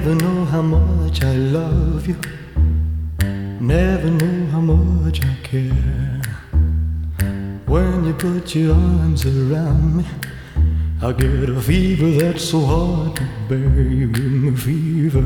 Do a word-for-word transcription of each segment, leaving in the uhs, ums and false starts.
Never know how much I love you. Never know how much I care. When you put your arms around me, I get a fever that's so hard to bear. You give me fever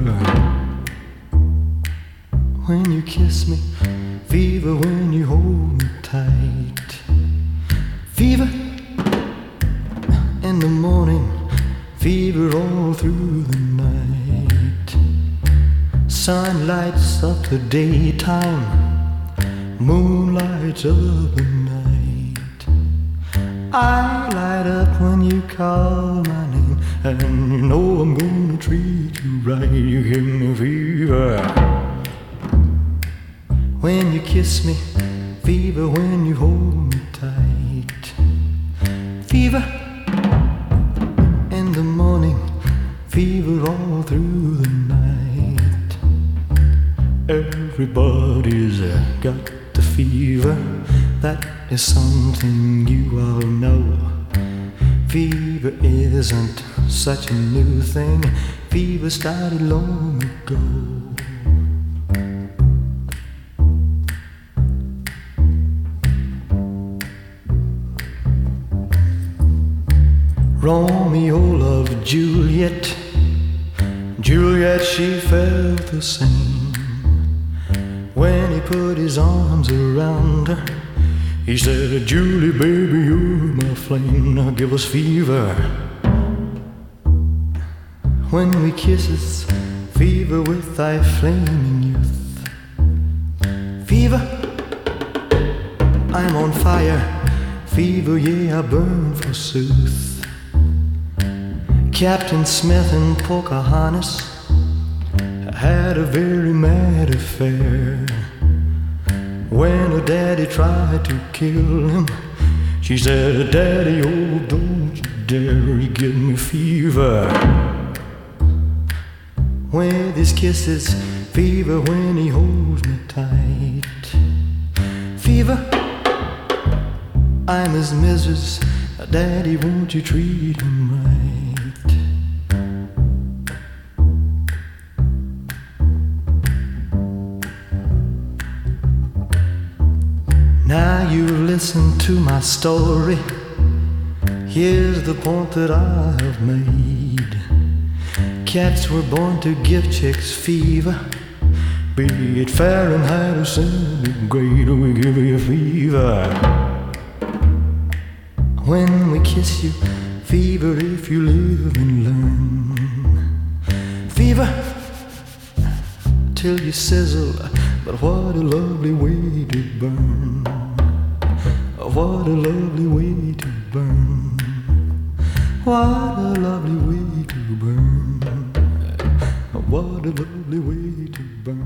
when you kiss me, fever when you hold me tight, fever in the morning, fever all through the night. Sun lights up the daytime, moon lights up the night. I light up when you call my name, and you know I'm gonna treat you right. You give me fever when you kiss me, fever when you hold me tight, fever in the morning, fever all through the night. Everybody's got the fever, that is something you all know. Fever isn't such a new thing, fever started long ago. Romeo loved Juliet, Juliet, she felt the same. When he put his arms around her, he said, Julie, baby, you're my flame, now give us fever. When we kisses, fever with thy flaming youth. Fever, I'm on fire, fever, yeah, I burn forsooth. Captain Smith and Pocahontas had a very mad affair. When her daddy tried to kill him, she said, Daddy, oh, don't you dare, you give me fever. With his kisses, fever when he holds me tight. Fever, I'm his missus, Daddy, won't you treat him right? Now you listen to my story. Here's the point that I have made. Cats were born to give chicks fever, be it Fahrenheit or centigrade, we give you fever. When we kiss you, fever if you live and learn. Fever till you sizzle, but what a lovely way to burn. What a lovely way to burn. What a lovely way to burn. What a lovely way to burn.